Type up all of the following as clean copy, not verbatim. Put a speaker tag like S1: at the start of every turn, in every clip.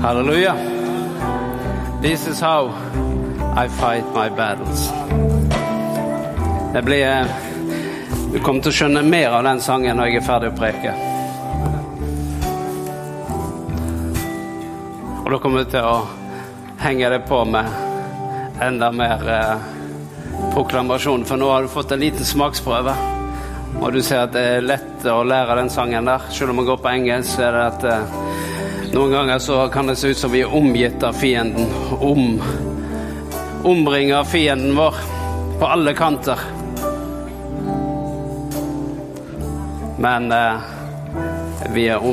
S1: Hallelujah. This is how I fight my battles. Du kommer til å skjønne mer av den sangen når jeg er ferdig å preke. Og da kommer du til å henge deg på med enda mer proklamasjon, for nå har du fått en liten smaksprøve. Og du ser at det er lett å lære den sangen der. Selv om man går på engelsk, så er det at noen ganger så kan det se ut som vi er omgitt av fienden, omringer fienden vår på alle kanter. Men vi er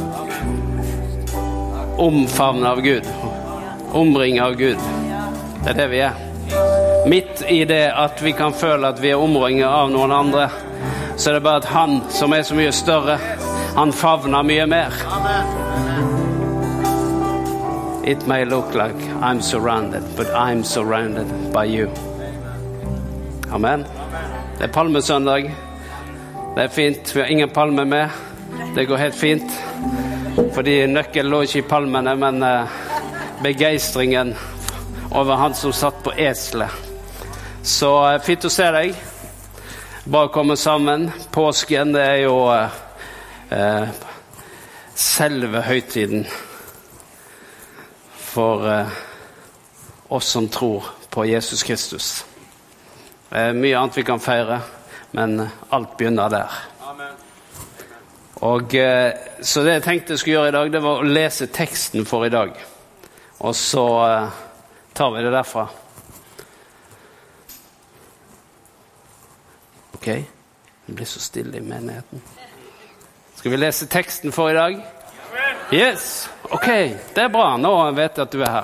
S1: omfavnet av Gud, omringet av Gud. Det er det vi er. Midt i det at vi kan føle at vi er omringet av noen andre, så er det bare at han som er så mye større, han favner mye mer. It may look like I'm surrounded, but I'm surrounded by you. Amen. Det er palmesøndag. Det er fint. Vi har ingen palme med. Det går helt fint. Fordi nøkkelen lå ikke i palmene, men begeistringen over han som satt på eselet. Så fint å se deg. Bare komme sammen. Påsken, det er jo selve høytiden for oss som tror på Jesus Kristus. Mye annet vi kan feire, men alt begynner der. Amen. Og så det jeg tenkte jeg skulle gjøre i dag, det var å lese teksten for i dag. Og så tar vi det derfra. Ok, det blir så stille i menigheten. Skal vi lese teksten for i dag? Yes, ok, det er bra, nå vet jeg at du er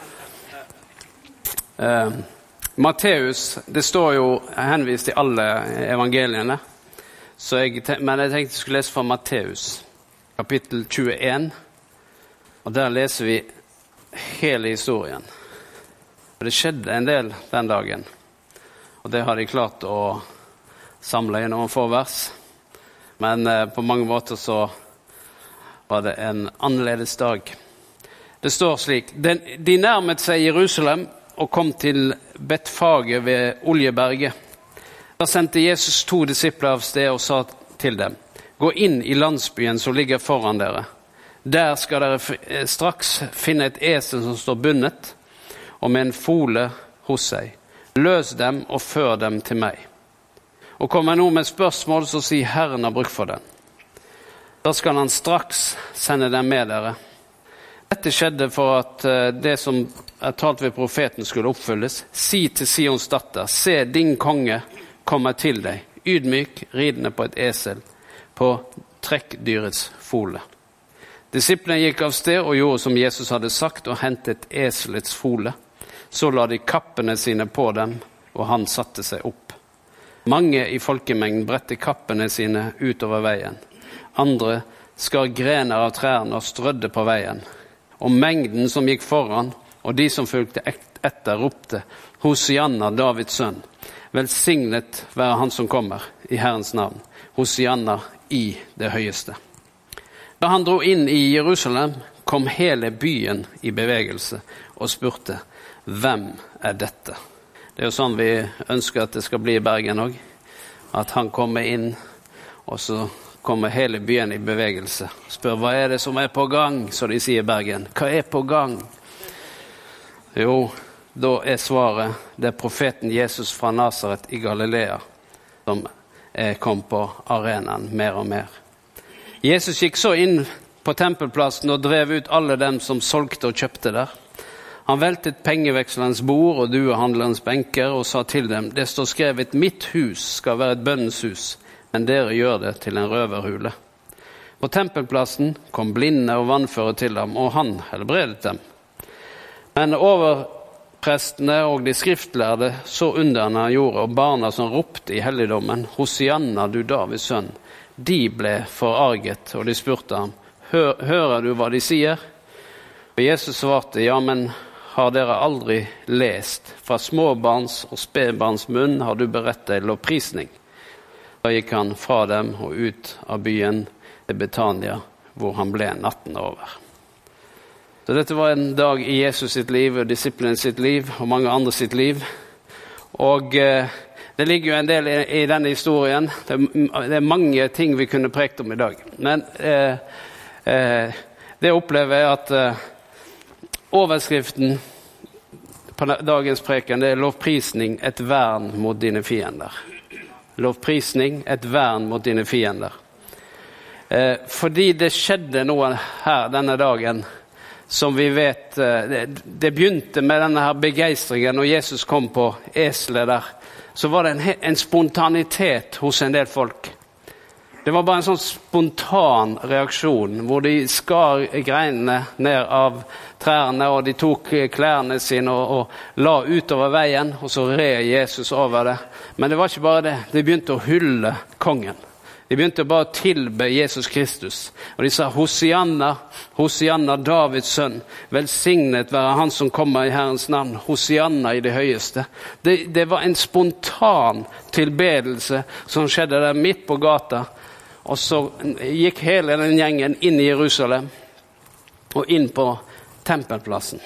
S1: her. Matteus, det står jo henvist i alle evangeliene, men jeg tenkte jeg skulle lese fra Matteus, kapittel 21, og der leser vi hele historien. Det skjedde en del den dagen, og det har de klart å samle i noen få vers, men på mange måter så var det en annerledes dag. Det står slik: De nærmet seg Jerusalem og kom til Betfage ved Oljeberget. Da sendte Jesus 2 disipler av sted og sa til dem: Gå inn i landsbyen som ligger foran dere. Der skal dere straks finne et esel som står bundet, og med en fole hos seg. Løs dem og før dem til meg. Og kommer noen med spørsmål, så si Herren har bruk for den. Da skal han straks sende dem med dere. Dette skjedde for at det som er talt ved profeten skulle oppfylles. Si til Sions datter, se din konge kommer til deg, ydmyk, ridende på et esel, på trekkdyrets fole. Disiplene gikk av sted og gjorde som Jesus hadde sagt, og hentet eselets fole. Så la de kappene sine på dem, og han satte seg opp. Mange i folkemengden bredte kappene sine utover veien. Andre skar grener av trærne og strødde på veien. Og mengden som gikk foran, og de som fulgte etter, ropte, Hosianna, Davids sønn. Velsignet være han som kommer, i Herrens navn. Hosianna i det høyeste. Da han dro inn i Jerusalem, kom hele byen i bevegelse og spurte, hvem er dette? Det er jo sånn vi ønsker at det skal bli i Bergen også. At han kommer inn, og så kommer hele byen i bevegelse. Spør, hva er det som er på gang, så de sier i Bergen. Hva er på gang? Jo, da er svaret, det er profeten Jesus fra Nazaret i Galilea, som kom på arenaen mer og mer. Jesus gikk så inn på tempelplassen og drev ut alle dem som solgte og kjøpte der. Han veltet pengevekslerens bord og duehandlerens benker og sa til dem, det står skrevet, mitt hus skal være et bønnens hus, men dere gjør det til en røverhule. På tempelplassen kom blinde og vannføre til ham, og han helbredet dem. Men overprestene og de skriftlærde så underne han gjorde, og barna som ropte i helligdommen, Hosianna, du Davids sønn, de ble forarget, og de spurte ham, hører du hva de sier? Og Jesus svarte, ja, men har dere aldri lest? Fra småbarns og spedbarns munn har du beredt deg lovprisning. Da gikk han fra dem og ut av byen til Betania, hvor han ble natten over. Så dette var en dag i Jesus sitt liv, og disiplene sitt liv, og mange andre sitt liv. Og det ligger jo en del i denne historien. Det er mange ting vi kunne prekt om i dag. Men det opplever jeg at overskriften på dagens preken, det er lovprisning, et vern mot dine fiender. Lovprisning, et vern mot dine fiender. Fordi det skjedde noe her denne dagen, som vi vet, det begynte med denne her begeistringen når Jesus kom på eselet der. Så var det en spontanitet hos en del folk. Det var bare en sånn spontan reaksjon, hvor de skar greinene ned av trærne, og de tok klærne sine og la utover veien, og så red Jesus over det. Men det var ikke bare det. De begynte å hylle kongen. De begynte bare å tilbe Jesus Kristus. Og de sa, Hosianna, Hosianna, Davids sønn, velsignet være han som kommer i Herrens navn, Hosianna i det høyeste. Det var en spontan tilbedelse som skjedde der midt på gata. Og så gikk hele den gjengen inn i Jerusalem og inn på tempelplassen.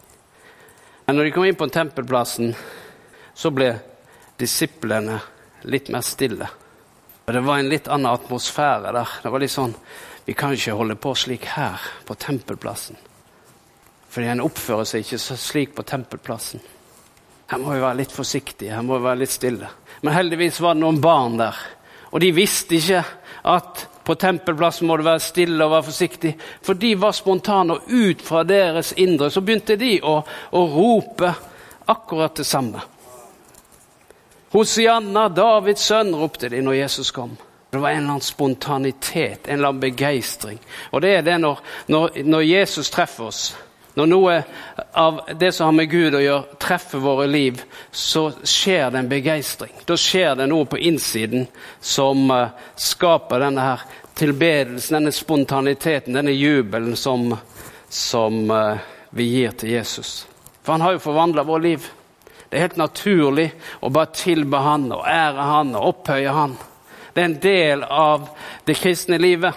S1: Men når de kom inn på tempelplassen, så ble disiplene litt mer stille. Og det var en litt annen atmosfære der. Det var litt sånn, vi kan ikke holde på slik her på tempelplassen. Fordi en oppfører seg ikke så slik på tempelplassen. Her må vi være litt forsiktige, her må vi være litt stille. Men heldigvis var det noen barn der. Og de visste ikke at på tempelplassen må du være stille og være forsiktig. For de var spontane, og ut fra deres indre så begynte de å rope akkurat det samme. Hosianna, Davids sønn, ropte de når Jesus kom. Det var en eller annen spontanitet, en eller annen begeistring. Og det er det når Jesus treffer oss. Når noe av det som har med Gud å gjøre treffer våre liv, så skjer det en begeistring. Da skjer det noe på innsiden som skaper denne her tilbedelsen, denne spontaniteten, denne jubelen som vi gir til Jesus. For han har jo forvandlet vår liv. Det er helt naturlig å bare tilbe han og ære han og opphøye han. Det er en del av det kristne livet.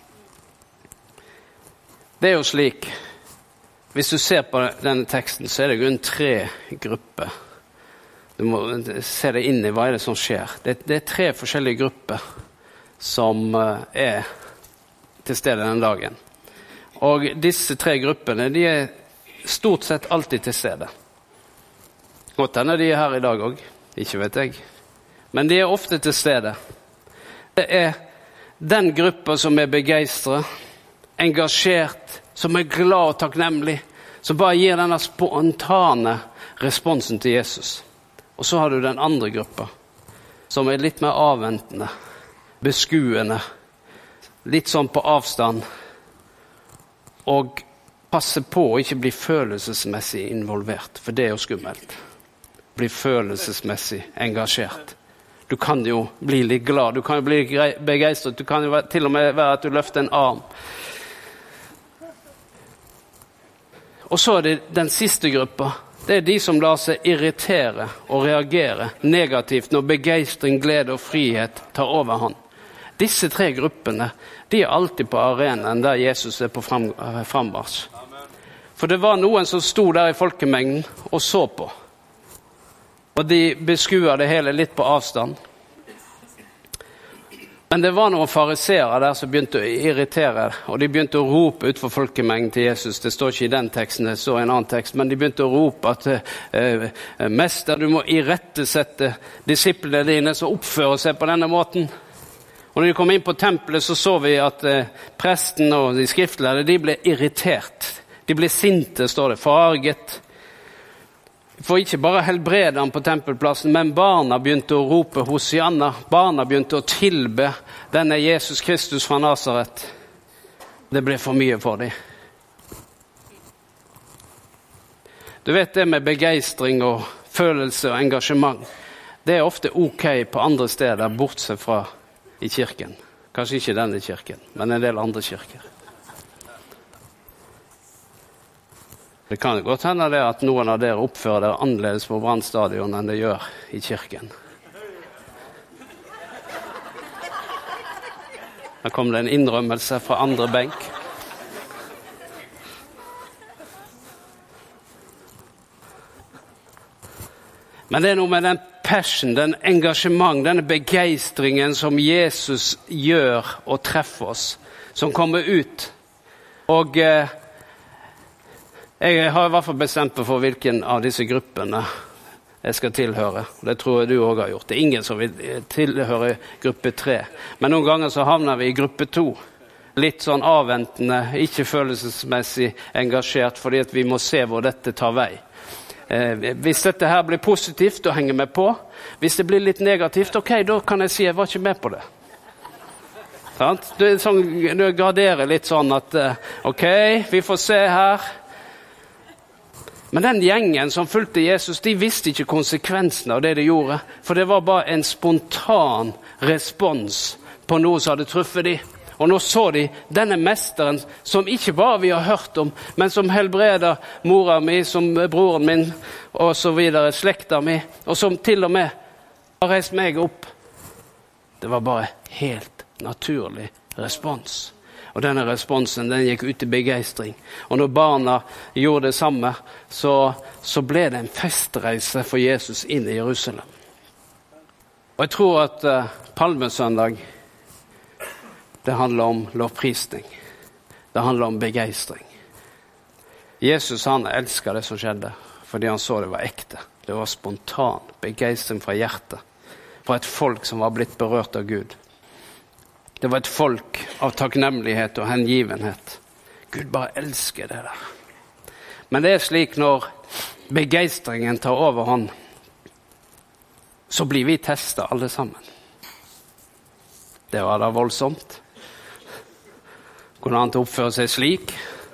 S1: Det er jo slik, hvis du ser på denne teksten, så er det grunn 3 grupper. Du må se deg inn i hva er det som skjer. Det er 3 forskjellige grupper som er til stede denne dagen. Og disse 3 gruppene, de er stort sett alltid til stede. Godt henne de er her i dag også, ikke vet jeg. Men de er ofte til stede. Det er den gruppa som er begeistret, engasjert, som er glad og takknemlig, som bare gir denne spontane responsen til Jesus. Og så har du den andre gruppa, som er litt mer avventende, beskuende, litt sånn på avstand, og passer på å ikke bli følelsesmessig involvert, for det er jo skummelt. Bli følelsesmessig engasjert. Du kan jo bli litt glad, du kan jo bli begeistret, du kan jo til og med være at du løfter en arm. Og så er det den siste gruppa. Det er de som lar seg irritere og reagere negativt når begeistring, glede og frihet tar overhånd. Disse 3 gruppene, de er alltid på arenaen der Jesus er på frammarsj. For det var noen som sto der i folkemengden og så på. Og de beskuer det hele litt på avstand. Men det var noen fariseere der som begynte å irritere, og de begynte å rope ut for folkemengden til Jesus. Det står ikke i den teksten, det står i en annen tekst, men de begynte å rope at Mester, du må irettesette disiplene dine som oppfører seg på denne måten. Og når de kom inn på tempelet, så vi at presten og de skriftlærde, de ble irritert. De ble sinte, står det, forarget. For ikke bare helbrede han på tempelplassen, men barna begynte å rope Hosianna. Barna begynte å tilbe denne Jesus Kristus fra Nazaret. Det ble for mye for dem. Du vet det med begeistring og følelse og engasjement. Det er ofte ok på andre steder, bortsett fra i kirken. Kanskje ikke denne kirken, men en del andre kirker. Det kan godt hende det at noen av dere oppfører dere annerledes på Brann stadion enn det gjør i kirken. Her kom det en innrømmelse fra andre benk. Men det noe med den passion, den engasjement, denne begeistringen som Jesus gjør og treffer oss, som kommer ut. Og jeg har i hvert fall bestemt meg for hvilken av disse gruppene jeg skal tilhøre. Det tror jeg du også har gjort. Det ingen som vil tilhøre gruppe 3. Men noen ganger så havner vi i gruppe 2. Litt sånn avventende, ikke følelsesmessig engasjert, fordi at vi må se hvor dette tar vei. Hvis dette her blir positivt, da henger vi på. Hvis det blir litt negativt, ok, da kan jeg si jeg var ikke med på det. Det er sånn, du graderer litt sånn at, ok, vi får se her. Men den gjengen som fulgte Jesus, de visste ikke konsekvensene av det de gjorde. For det var bare en spontan respons på noe som hadde truffet de. Og nå så de denne mesteren som ikke bare vi har hørt om, men som helbreder mora mi, som broren min, og så videre, slekta mi, og som til og med har reist meg opp. Det var bare helt naturlig respons. Og denne responsen, den gikk ut i begeistring. Og når barna gjorde det samme, så ble det en festreise for Jesus inn i Jerusalem. Og jeg tror at Palmesøndag, det handler om lovprisning. Det handler om begeistring. Jesus, han elsket det som skjedde, fordi han så det var ekte. Det var spontan begeistring fra hjertet. Fra et folk som var blitt berørt av Gud. Det var et folk av takknemlighet og hengivenhet. Gud bare elsker det der. Men det er slik når begeistringen tar overhånd, så blir vi testet alle sammen. Det var da voldsomt. Kunne han til å oppføre seg slik?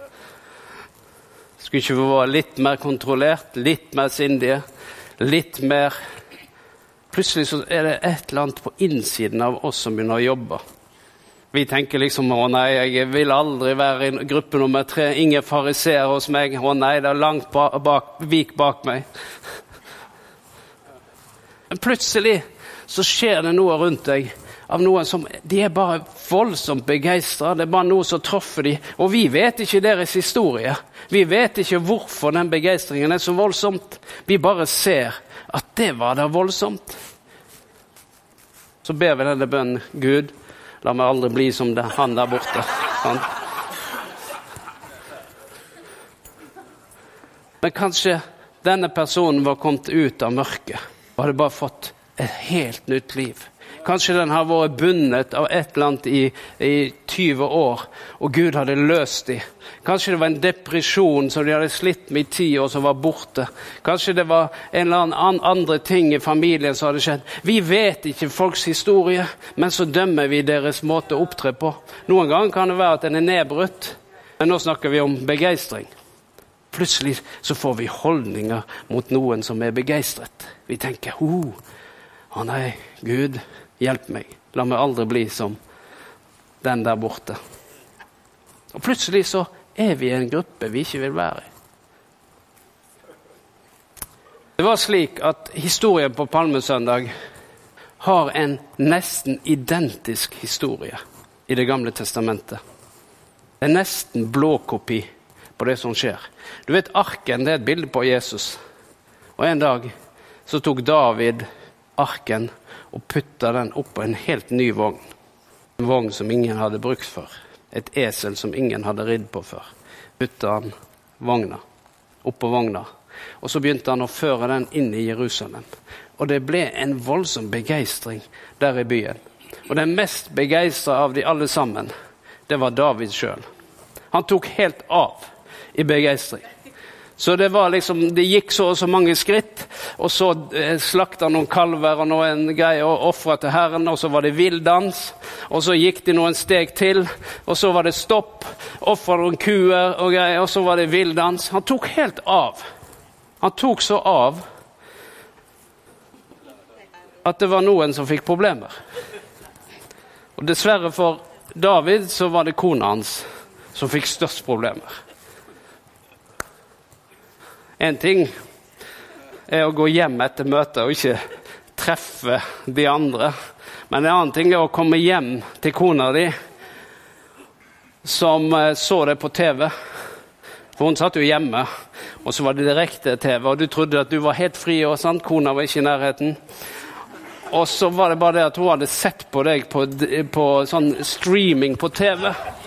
S1: Skulle ikke vi være litt mer kontrollert, litt mer sindige, litt mer... Plutselig så er det et eller annet på innsiden av oss som begynner å jobbe. Vi tenker liksom, å nei, jeg vil aldri være i gruppe nummer 3, ingen fariseer hos meg, å nei, det er langt vik bak meg. Men plutselig så skjer det noe rundt deg, av noen som, de er bare voldsomt begeistret, det er bare noe som troffer de, og vi vet ikke deres historie. Vi vet ikke hvorfor den begeistringen er så voldsomt. Vi bare ser at det var da voldsomt. Så ber vi denne bønnen, Gud, la meg aldri bli som det, han der borte. Sant? Men kanskje denne personen var kommet ut av mørket, og hadde bare fått et helt nytt liv. Kanskje den har vært bundet av et eller annet i 20 år, og Gud hadde løst dem. Kanskje det var en depresjon som de hadde slitt med i 10 år som var borte. Kanskje det var en eller annen andre ting i familien som hadde skjedd. Vi vet ikke folks historie, men så dømmer vi deres måte å opptre på. Noen ganger kan det være at den er nedbrutt, men nå snakker vi om begeistring. Plutselig så får vi holdninger mot noen som er begeistret. Vi tenker, å nei, Gud, hjelp meg. La meg aldri bli som den der borte. Og plutselig så er vi i en gruppe vi ikke vil være i. Det var slik at historien på Palmesøndag har en nesten identisk historie i Det gamle testamentet. Det er nesten blåkopi på det som skjer. Du vet, arken, det er et bilde på Jesus. Og en dag så tok David arken og putta den opp på en helt ny vogn. En vogn som ingen hadde brukt før. Et esel som ingen hadde ridd på før. Putta han opp på vogna. Og så begynte han å føre den inn i Jerusalem. Og det ble en voldsom begeistring der i byen. Og den mest begeistret av de alle sammen, det var David selv. Han tok helt av i begeistring. Så det var liksom, det gikk så mange skritt, og så slaktet han noen kalver og noen greier og offret til Herren, og så var det vilddans, og så gikk det noen steg til, og så var det stopp, offret noen kuer og greier, og så var det vilddans. Han tok helt av. Han tok så av at det var noen som fikk problemer. Og dessverre for David så var det kona hans som fikk størst problemer. En ting er å gå hjem etter møtet og ikke treffe de andre. Men en annen ting er å komme hjem til kona di som så det på TV. For hun satt jo hjemme, og så var det direkte TV, og du trodde at du var helt fri, og sant? Kona var ikke i nærheten. Og så var det bare det at hun hadde sett på deg på sånn streaming på TV.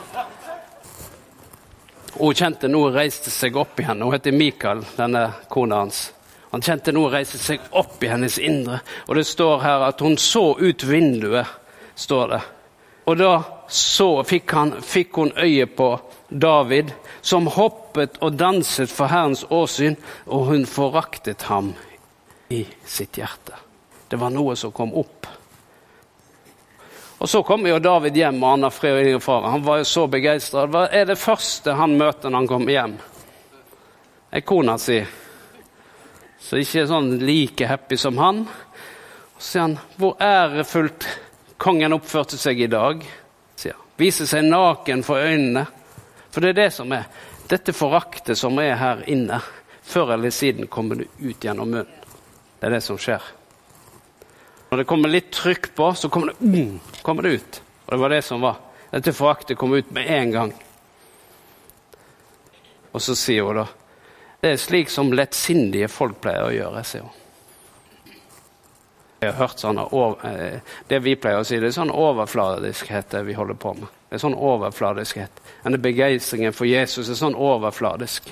S1: Og hun kjente noe reiste seg opp i henne. Hun heter Mikael, denne kona hans. Han kjente noe reiste seg opp i hennes indre. Og det står her at hun så ut vinduet, står det. Og da fikk hun øye på David, som hoppet og danset for Herrens åsyn, og hun foraktet ham i sitt hjerte. Det var noe som kom opp. Og så kom jo David hjem, og han har fred og far. Han var jo så begeistret. Hva er det første han møter når han kommer hjem? Kona si. Så ikke sånn like happy som han. Og så sier han, hvor ærefullt kongen oppførte seg i dag, sier han. Viser seg naken for øynene. For det er det som er. Dette foraktet som er her inne, før eller siden kommer det ut gjennom munnen. Det er det som skjer. Når det kommer litt trykk på, så kommer det ut. Og det var det som var. Dette foraktet kom ut med en gang. Og så sier hun da, det er slik som lettsindige folk pleier å gjøre, sier hun. Jeg har hørt sånne, det vi pleier å si, det er sånn overfladiskhet vi holder på med. Det er sånn overfladiskhet. Denne begeistringen for Jesus er sånn overfladisk.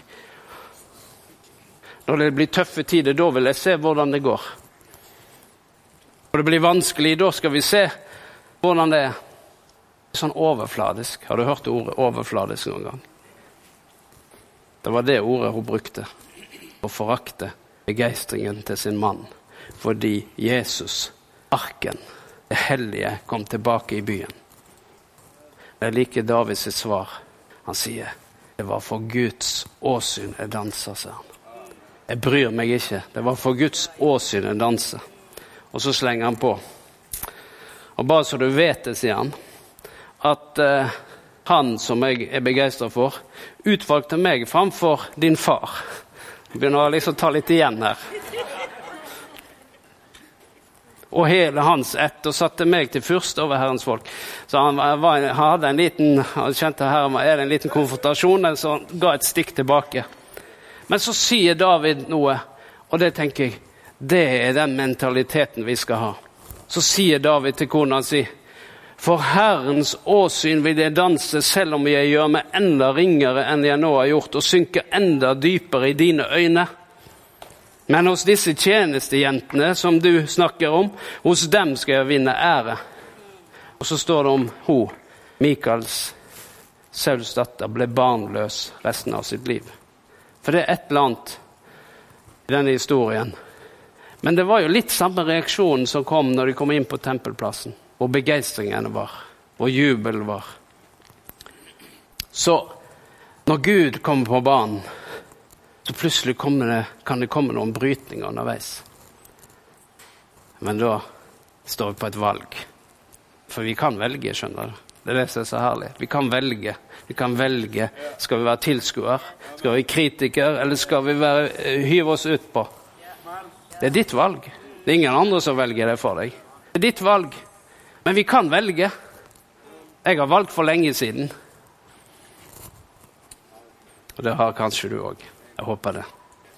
S1: Når det blir tøffe tider, da vil jeg se hvordan det går. Når det blir vanskelig, da skal vi se hvordan det er. Det er sånn overfladisk. Har du hørt ordet overfladisk noen gang? Det var det ordet hun brukte. Å forakte begeistringen til sin mann. Fordi Jesus, arken, det hellige, kom tilbake i byen. Det er like Davids svar. Han sier, det var for Guds åsyn jeg danser, sier han. Jeg bryr meg ikke. Det var for Guds åsyn jeg danser. Og så slenger han på. Og bare så du vet det, sier han, at han som jeg er begeistret for, utvalgte meg framfor din far. Jeg begynner å liksom ta litt igjen her. Og hele hans ett, og satte meg til fyrst over Herrens folk. Så han hadde en liten, han kjente her, er det en liten konfrontasjon, så han ga et stikk tilbake. Men så sier David noe, og det tenker jeg, det er den mentaliteten vi skal ha. Så sier David til kona si, for Herrens åsyn vil jeg danse, selv om jeg gjør meg enda ringere enn jeg nå har gjort, og synker enda dypere i dine øyne. Men hos disse tjenestejentene som du snakker om, hos dem skal jeg vinne ære. Og så står det om hun, Mikaels, Sauls datter, ble barnløs resten av sitt liv. For det er et eller annet i denne historien. Men det var jo litt samme reaksjonen som kom når de kom inn på tempelplassen. Hvor begeistringen var, hvor jubel var. Så når Gud kommer på banen, så plutselig kan det komme noen brytninger underveis. Men da står vi på et valg. For vi kan velge, skjønner du. Det er det som er så herlig. Vi kan velge. Skal vi være tilskuer? Skal vi være kritiker? Eller skal vi hyve oss ut på? Det er ditt valg. Det er ingen andre som velger det for deg. Det er ditt valg. Men vi kan velge. Jeg har valgt for lenge siden. Og det har kanskje du også. Jeg håper det.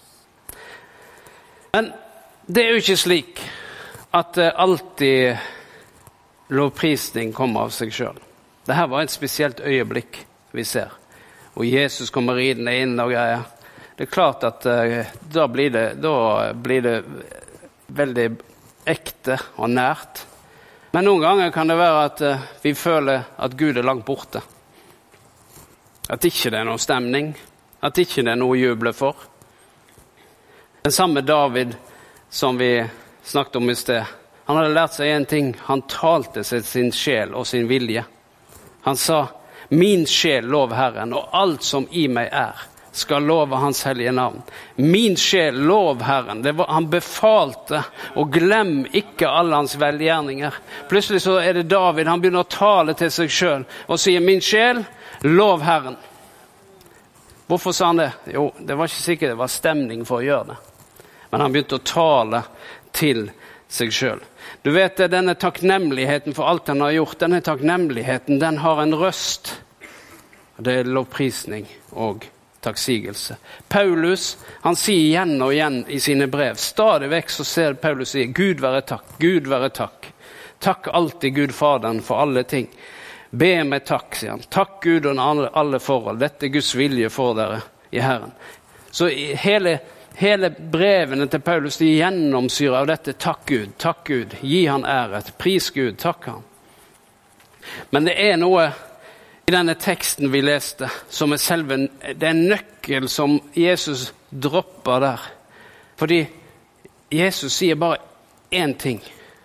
S1: Men det er jo ikke slik at alltid lovprisning kommer av seg selv. Dette var et spesielt øyeblikk vi ser. Og Jesus kommer ridende inn og greier. Det er klart at da blir det veldig ekte og nært. Men noen ganger kan det være at vi føler at Gud er langt borte. At ikke det er noen stemning. At ikke det er noe å juble for. Den samme David som vi snakket om i sted, han hadde lært seg en ting. Han talte seg sin sjel og sin vilje. Han sa, min sjel lov Herren, og alt som i meg skal love hans hellige navn. Min sjel lov Herren. Han befalte, og glem ikke alle hans velgjerninger. Plutselig så er det David, han begynner å tale til seg selv, og sier, min sjel lov Herren. Hvorfor sa han det? Jo, det var ikke sikkert det var stemning for å gjøre det. Men han begynte å tale til seg selv. Du vet, denne takknemligheten for alt han har gjort, denne takknemligheten, den har en røst. Og det er lovprisning og takksigelse. Paulus, han sier igjen og igjen i sine brev, stadig vekk så ser Paulus sier, Gud være takk, Gud være takk. Takk alltid Gud Faderen for alle ting. Be med takk, sier han. Takk Gud under alle forhold. Dette er Guds vilje for dere i Herren. Så hele brevene til Paulus, de gjennomsyrer av dette. Takk Gud, gi han ære, pris Gud, takk han. Men det er noe i denne teksten vi leste, som det er en nøkkel som Jesus dropper der. Fordi Jesus sier bare én ting.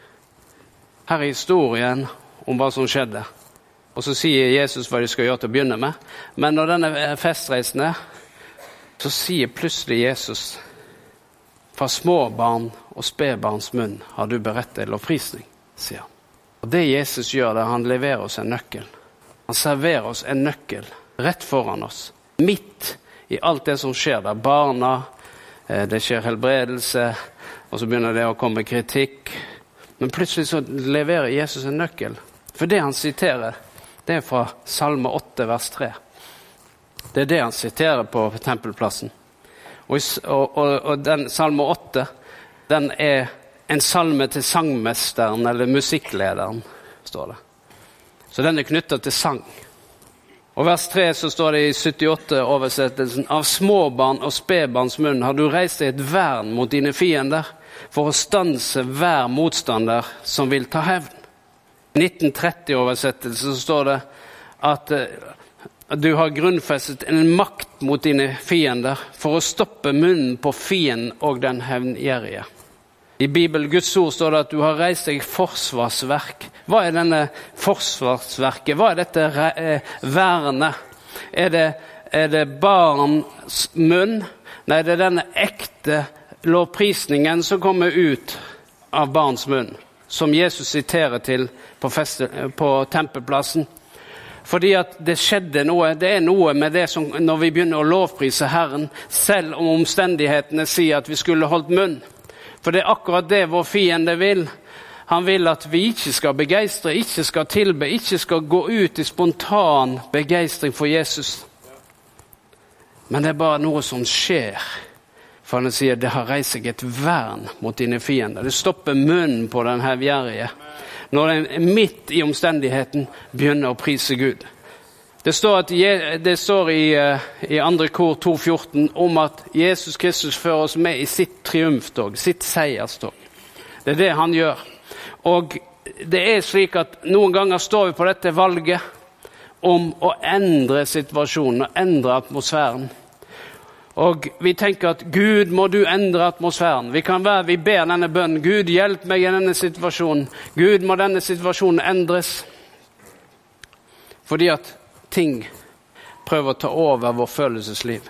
S1: Her er historien om hva som skjedde. Og så sier Jesus hva de skal gjøre til å begynne med. Men når denne festreisen er, så sier plutselig Jesus, fra små barn og spedbarns munn har du beredt deg lovprisning, sier han. Og det Jesus gjør det, han leverer oss en nøkkel. Han serverer oss en nøkkel rett foran oss. Midt i alt det som skjer der. Barna, det skjer helbredelse, og så begynner det å komme kritikk. Men plutselig så leverer Jesus en nøkkel. For det han siterer, det er fra Salme 8, vers 3. Det er det han siterer på tempelplassen. Og den Salme 8, den er en salme til sangmesteren, eller musikklederen, står det. Så den er knyttet til sang. Og vers 3 så står det i 78-oversettelsen, av småbarn og spedbarns munn har du reist deg et vern mot dine fiender, for å stanse hver motstander som vil ta hevn. I 1930-oversettelsen så står det at du har grunnfestet en makt mot dine fiender, for å stoppe munnen på fienden og den hevngjerrige. I Bibelen, Guds ord, står det at du har reist deg forsvarsverk. Hva er denne forsvarsverket? Hva er dette vernet? Er det barns munn? Nei, det er denne ekte lovprisningen som kommer ut av barns munn, som Jesus siterer til på tempelplassen. Fordi at det skjedde noe, det er noe med det som når vi begynner å lovprise Herren, selv om omstendighetene sier at vi skulle holdt munn. For det er akkurat det vår fiende vil. Han vil at vi ikke skal begeistre, ikke skal tilbe, ikke skal gå ut i spontan begeistring for Jesus. Men det er bare noe som skjer. For han sier, det har reist seg et vern mot dine fiender. Det stopper munnen på den hevngjerrige. Når den midt i omstendigheten begynner å prise Gud. Det står i 2. kor 2,14 om at Jesus Kristus fører oss med i sitt triumftog, sitt seierstog. Det er det han gjør. Og det er slik at noen ganger står vi på dette valget om å endre situasjonen og endre atmosfæren. Og vi tenker at Gud, må du endre atmosfæren. Vi ber denne bønnen, Gud, hjelp meg i denne situasjonen. Gud, må denne situasjonen endres. Fordi at ting prøver å ta over vår følelsesliv.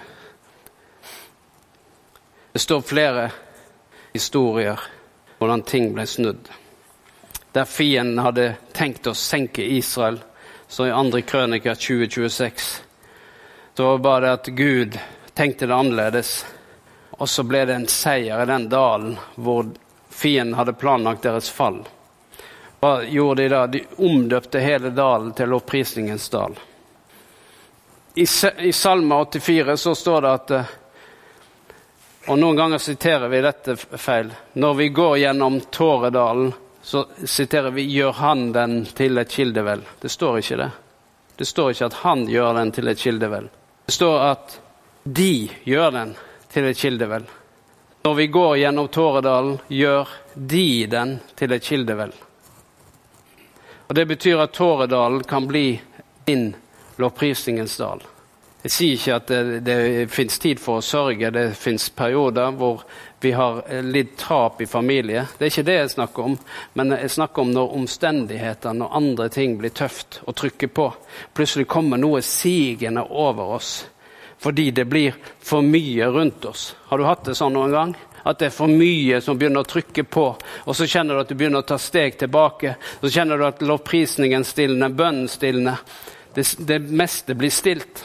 S1: Det står flere historier hvordan ting ble snudd. Der fienden hadde tenkt å senke Israel, så i 2. krøniker 20:26, så var det bare at Gud tenkte det annerledes. Og så ble det en seier i den dalen hvor fienden hadde planlagt deres fall. Hva gjorde de da? De omdøpte hele dalen til lovprisningens dal. I Salme 84 så står det at, og noen ganger siterer vi dette feil, når vi går gjennom Tåredalen, så siterer vi, gjør han den til et kildevel. Det står ikke det. Det står ikke at han gjør den til et kildevel. Det står at de gjør den til et kildevel. Når vi går gjennom Tåredalen, gjør de den til et kildevel. Og det betyr at Tåredalen kan bli din lovprisningens dal. Jeg sier ikke at det finnes tid for å sørge, det finnes perioder hvor vi har litt tap i familie. Det er ikke det jeg snakker om, men jeg snakker om når omstendigheter, når andre ting blir tøft å trykke på. Plutselig kommer noe sigende over oss, fordi det blir for mye rundt oss. Har du hatt det sånn noen gang? At det er for mye som begynner å trykke på, og så kjenner du at du begynner å ta steg tilbake, så kjenner du at lovprisningen stilner, bønnen stilner, det meste blir stilt.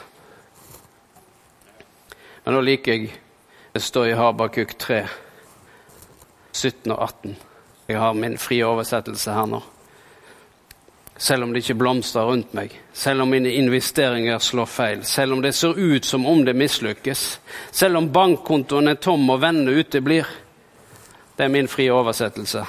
S1: Men nå liker jeg, det står i Habakuk 3, 17 og 18. Jeg har min frie oversettelse her nå. Selv om det ikke blomstrer rundt meg, selv om mine investeringer slår feil, selv om det ser ut som om det mislykkes, selv om bankkontoen er tom og vennene uteblir. Det er min frie oversettelse.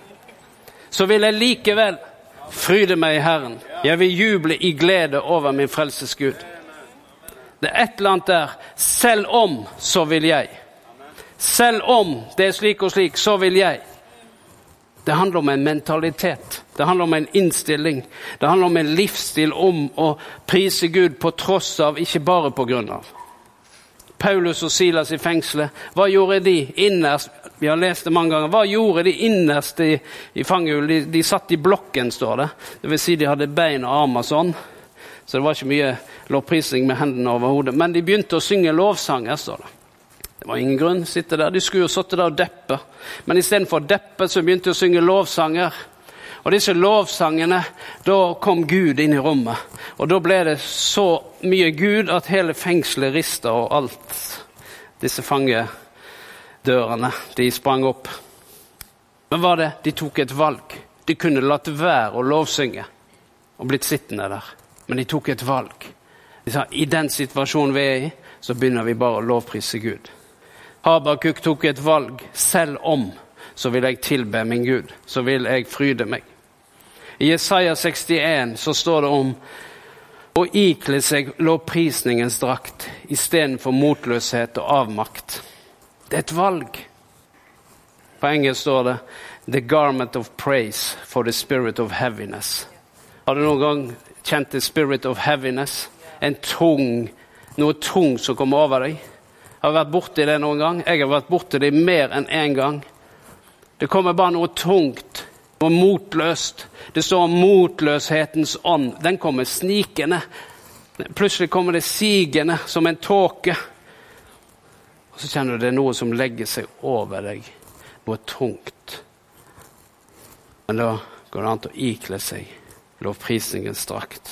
S1: Så vil jeg likevel fryde meg i Herren. Jeg vil juble i glede over min frelses Gud. Det er et eller annet der. Selv om, så vil jeg. Selv om det er slik og slik, så vil jeg. Det handler om en mentalitet. Det handler om en innstilling. Det handler om en livsstil om å prise Gud på tross av, ikke bare på grunn av. Paulus og Silas i fengslet, hva gjorde de innerst? Vi har lest det mange ganger. Hva gjorde de innerst i fangehullet? De satt i blokken, står det. Det vil si de hadde bein og armer sånn. Så det var ikke mye lovprisning med hendene over hodet. Men de begynte å synge lovsanger, står det. Det var ingen grunn å sitte der. De skulle jo sitte der og deppe. Men i stedet for å deppe så begynte de å synge lovsanger. Og disse lovsangene, da kom Gud inn i rommet. Og da ble det så mye Gud at hele fengselet ristet og alt. Disse fangedørene, de sprang opp. Men hva var det? De tok et valg. De kunne latt være å lovsynge og blitt sittende der. Men de tok et valg. De sa, i den situasjonen vi er i, så begynner vi bare å lovprise Gud. Habakuk tok et valg. Selv om, så vil jeg tilbe min Gud. Så vil jeg fryde meg. I Jesaja 61 så står det om å ikle seg lovprisningens drakt i stedet for motløshet og avmakt. Det er et valg. På engelsk står det The garment of praise for the spirit of heaviness. Har du noen gang kjent the spirit of heaviness? Noe tung som kommer over deg. Har vært borte i det noen gang? Jeg har vært borte i det mer enn en gang. Det kommer bare noe tungt, noe motløst. Det står om motløshetens ånd. Den kommer snikende. Plutselig kommer det sigende som en tåke. Og så kjenner du det er noe som legger seg over deg. Noe tungt. Men da går det an til å ikle seg lovprisningens drakt.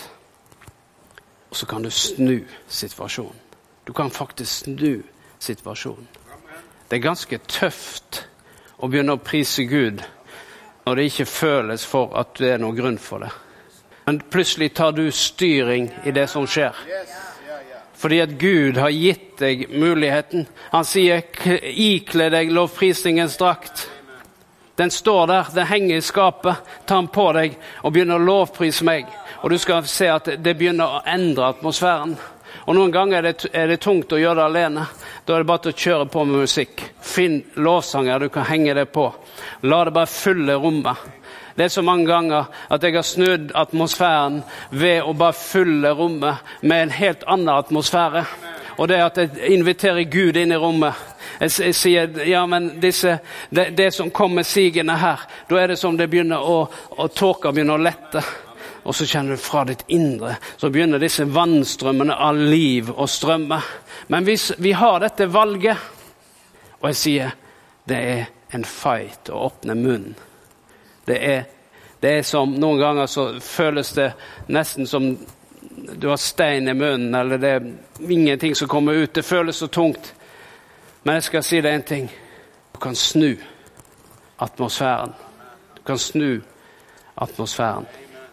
S1: Og så kan du snu situasjonen. Du kan faktisk snu situasjonen. Det er ganske tøft å begynne å prise Gud når det ikke føles for at det er noen grunn for det. Men plutselig tar du styring i det som skjer. Fordi at Gud har gitt deg muligheten. Han sier, ikle deg lovprisningens drakt. Den står der, den henger i skapet. Ta den på deg og begynner å lovprise meg. Og du skal se at det begynner å endre atmosfæren. Og noen ganger er det tungt å gjøre det alene. Da er det bare til å kjøre på med musikk. Finn lovsanger du kan henge det på. La det bare fylle rommet. Det er så mange ganger at jeg har snudd atmosfæren ved å bare fylle rommet med en helt annen atmosfære. Og det er at jeg inviterer Gud inn i rommet. Jeg sier, ja, men det som kommer sigende her, da er det som det begynner å tåke begynner å lette. Og så kjenner du fra ditt indre, så begynner disse vannstrømmene av liv å strømme. Men hvis vi har dette valget, og jeg sier, det er en fight å åpne munnen. Det er som, noen ganger så føles det nesten som du har stein i munnen, eller det er ingenting som kommer ut. Det føles så tungt. Men jeg skal si deg en ting. Du kan snu atmosfæren. Du kan snu atmosfæren.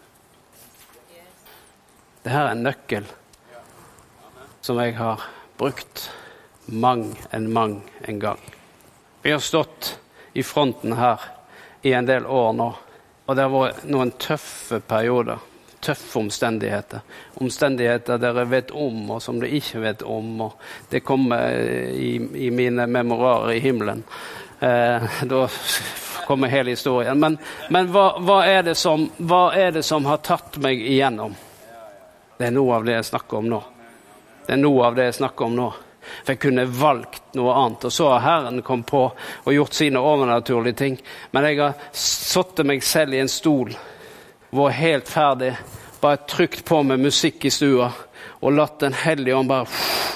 S1: Det her er en nøkkel som jeg har brukt mang en gang. Vi har stått i fronten her i en del år nå, og det har vært noen tøffe perioder, tøffe omstendigheter. Omstendigheter dere vet om, og som dere ikke vet om, og det kommer i mine memoarer i himmelen. Da kommer hele historien. Men hva er det som har tatt meg igjennom? Det er noe av det jeg snakker om nå. Det er noe av det jeg snakker om nå. For jeg kunne valgt noe annet. Og så har Herren kommet på og gjort sine overnaturlige ting. Men jeg har satt meg selv i en stol. Var helt ferdig. Bare trykt på med musikk i stua. Og latt den hellige ånd bare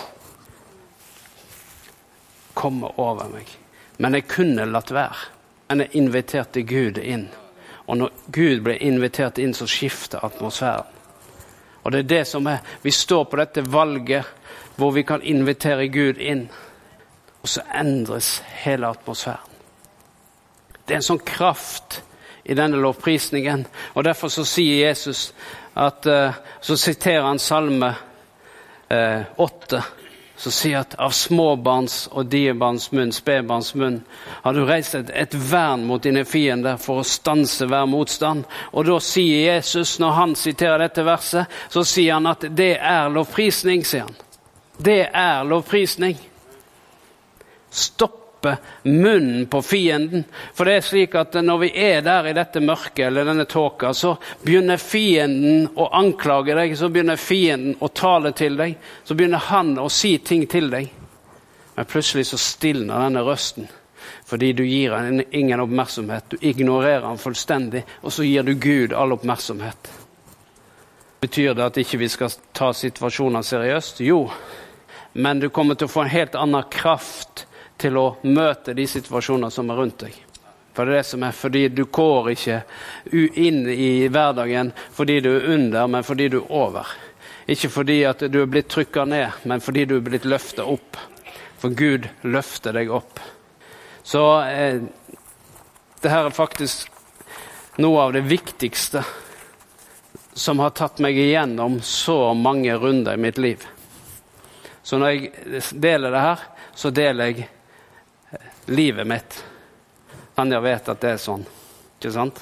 S1: komme over meg. Men jeg kunne latt være. Men jeg inviterte Gud inn. Og når Gud ble invitert inn, så skifter atmosfæren. Og det er det som er, vi står på dette valget hvor vi kan invitere Gud inn, og så endres hele atmosfæren. Det er en sånn kraft i denne lovprisningen. Og derfor så sier Jesus at, så siterer han Salme 8, så sier at av småbarns og diebarns munn, spedbarns munn, har du reist et vern mot dine fiender for å stanse hver motstand. Og da sier Jesus, når han siterer dette verset, så sier han at det er lovprisning, sier han. Det er lovprisning. Stoppe munnen på fienden. For det er slik at når vi er der i dette mørket eller denne tåka, så begynner fienden å anklage deg, så begynner fienden å tale til deg, så begynner han å si ting til deg. Men plutselig så stilner denne røsten, fordi du gir han ingen oppmerksomhet, du ignorerer han fullstendig, og så gir du Gud all oppmerksomhet. Betyr det at ikke vi skal ta situasjoner seriøst? Jo, men du kommer til å få en helt annen kraft til å møte de situasjoner som er rundt deg. For det er det som er, fordi du går ikke inn i hverdagen fordi du er under, men fordi du er over. Ikke fordi at du er blitt trykket ned, men fordi du er blitt løftet opp. For Gud løfter deg opp. Så det her er faktisk noe av det viktigste som har tatt meg igjennom så mange runder i mitt liv. Så når jeg deler det her, så deler jeg livet mitt. Jeg vet at det er sånn. Ikke sant?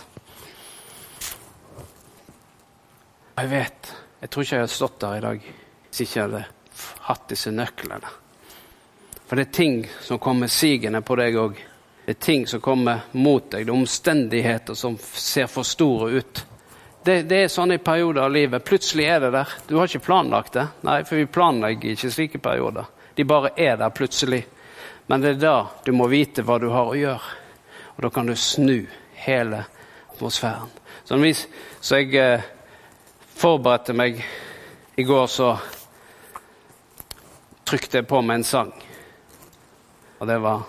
S1: Jeg vet. Jeg tror ikke jeg hadde stått der i dag hvis ikke jeg hadde hatt disse nøklene. For det er ting som kommer sigende på deg også. Det er ting som kommer mot deg. Det er omstendigheter som ser for store ut. Det er sånn i perioder av livet. Plutselig er det der. Du har ikke planlagt det. Nei, for vi planlegger ikke slike perioder. De bare er der plutselig. Men det er da du må vite hva du har å gjøre. Og da kan du snu hele atmosfæren. Så jeg forberedte meg i går, så trykte jeg på meg en sang. Og det var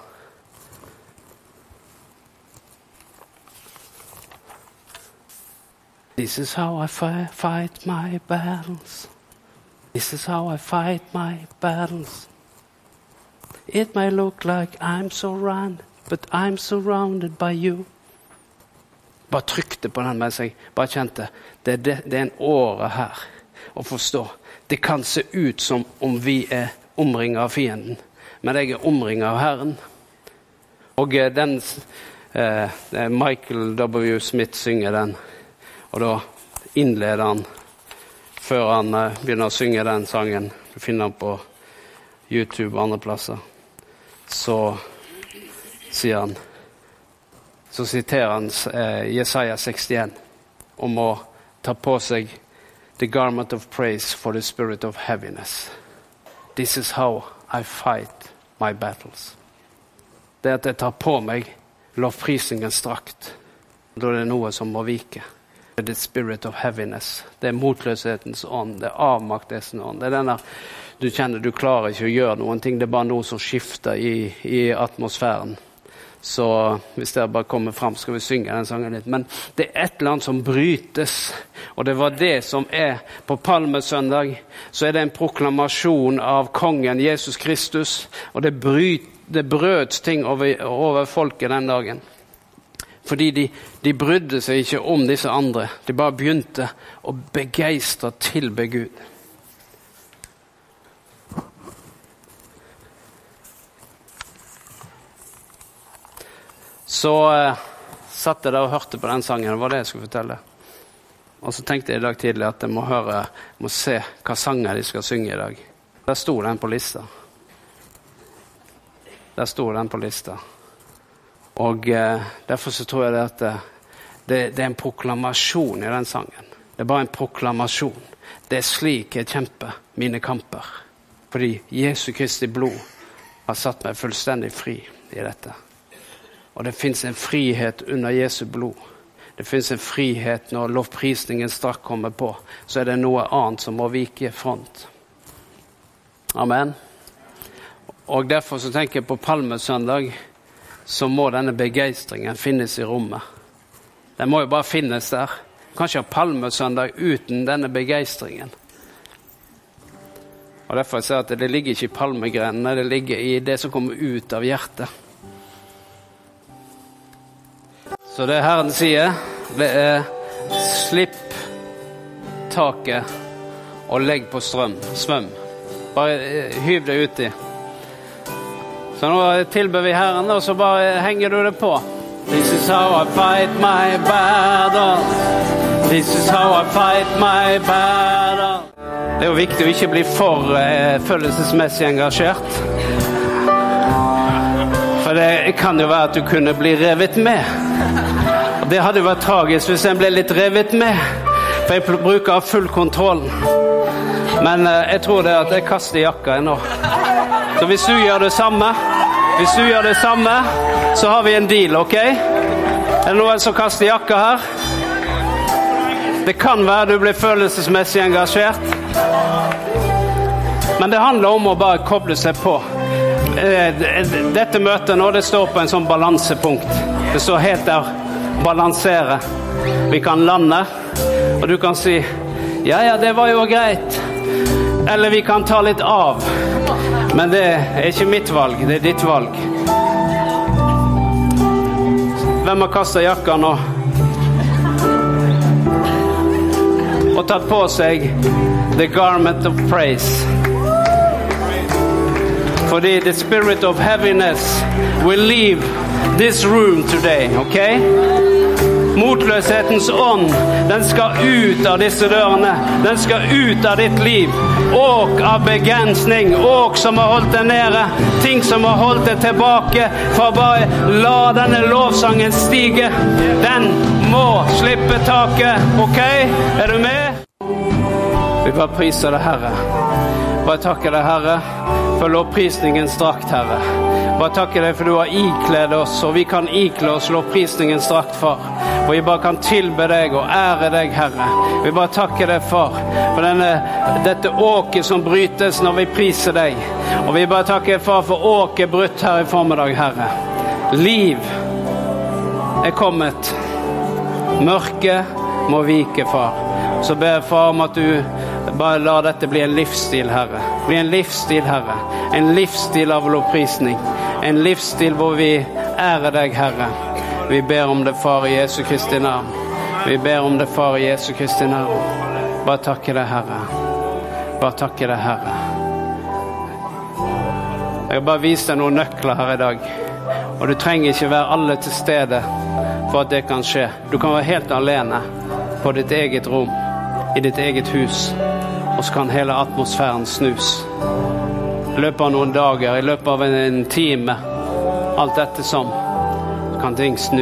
S1: This is how I fight my battles. This is how I fight my battles. It may look like I'm surrounded, but I'm surrounded by you. Bare trykte på den mens jeg bare kjente. Det er en åre her å forstå. Det kan se ut som om vi er omringet av fienden, men jeg er omringet av Herren. Og den Michael W. Smith synger den, og da innleder han, før han begynner å synge den sangen, du finner han på YouTube og andre plasser, så sier han, så siterer han Jesaja 61 om å ta på seg the garment of praise for the spirit of heaviness. This is how I fight my battles. Det at jeg tar på meg lovprisningens drakt, da er det noe som må vike. The spirit of heaviness. Det er motløshetens ånd, det er avmaktelsens ånd. Det er denne, du kjenner du klarer ikke å gjøre noen ting, det er bare noe som skifter i atmosfæren. Så hvis dere bare kommer frem, skal vi synge den sangen litt. Men det er et eller annet som brytes, og det var det som er på Palmesøndag. Så er det en proklamasjon av kongen Jesus Kristus, og det brøts ting over folket den dagen. Fordi de brydde seg ikke om disse andre. De bare begynte å begeistre tilbe Gud. Så satt jeg der og hørte på den sangen. Det var det jeg skulle fortelle. Og så tenkte jeg i dag tidlig at jeg må se hva sanger de skal synge i dag. Der sto den på lista. Og derfor så tror jeg det at det er en proklamasjon i den sangen. Det er bare en proklamasjon. Det er slik jeg kjemper mine kamper. Fordi Jesu Kristi blod har satt meg fullstendig fri i dette. Og det finnes en frihet under Jesu blod. Det finnes en frihet når lovprisningen straks kommer på. Så er det noe annet som må vike front. Amen. Og derfor så tenker jeg på Palmesøndag, så må denne begeistringen finnes i rommet. Den må jo bare finnes der. Kanskje ha Palmesøndag uten denne begeistringen. Og derfor sier jeg at det ligger ikke i palmegrenene, det ligger i det som kommer ut av hjertet. Så det Herren sier, det slipp taket og legg på svøm. Bare hyv det uti. Så nå tilber vi Herren, og så bare henger du det på. This is how I fight my battle. This is how I fight my battle. Det jo viktig å ikke bli for følelsesmessig engasjert. For det kan jo være at du kunne bli revet med. Og det hadde jo vært tragisk hvis jeg ble litt revet med. For jeg bruker full kontroll. Men jeg tror det at jeg kaster jakka nå. Så hvis du gjør det samme, så har vi en deal, ok? Er det noen som kaster jakka her? Det kan være du blir følelsesmessig engasjert. Men det handler om å bare koble seg på. Dette møtet nå, det står på en sånn balansepunkt. Det står helt der, balansere. Vi kan lande, og du kan si, ja, det var jo greit. Eller vi kan ta litt av. Men det ikke mitt valg, det ditt valg. Hvem har kastet jakka nå? Og tatt på seg the garment of praise. Fordi the spirit of heaviness will leave this room today, ok? Motløshetens ånd, den skal ut av disse dørene. Den skal ut av ditt liv. Åk av begrensning, åk som har holdt deg nede. Ting som har holdt deg tilbake. For bare la denne lovsangen stige. Den må slippe taket, ok? Er du med? Vi bare priser deg, Herre. Bare takker deg, Herre, for lovprisningens drakt, Herre. Bare takker deg for du har ikledd oss, og vi kan ikle oss lovprisningens drakt, Far. Og vi bare kan tilbe deg og ære deg, Herre. Vi bare takker deg for dette åket som brytes når vi priser deg. Og vi bare takker Far for åket brutt her i formiddag, Herre. Liv kommet. Mørket må vike, Far. Så ber jeg, Far, om at du bare la dette bli en livsstil, Herre. Bli en livsstil, Herre. En livsstil av lovprisning. En livsstil hvor vi ærer deg, Herre. Vi ber om det, Far, i Jesu Kristi navn. Vi ber om det, Far, i Jesu Kristi navn. Bare takke deg, Herre. Bare takke deg, Herre. Jeg har bare vist deg noen nøkler her i dag. Og du trenger ikke være alle til stede for at det kan skje. Du kan være helt alene på ditt eget rom, i ditt eget hus. Og så kan hele atmosfæren snus. I løpet av noen dager, i løpet av en time, alt dette som, kan ting snu.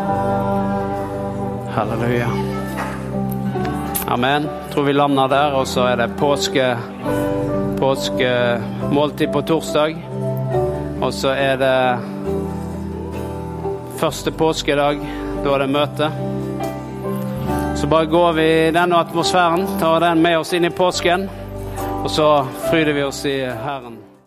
S1: Halleluja. Amen. Jeg tror vi lander der, og så det påske måltid på torsdag. Og så det første påskedag, da det møte. Så bare går vi i denne atmosfæren, tar den med oss inn i påsken, og så fryder vi oss i Herren.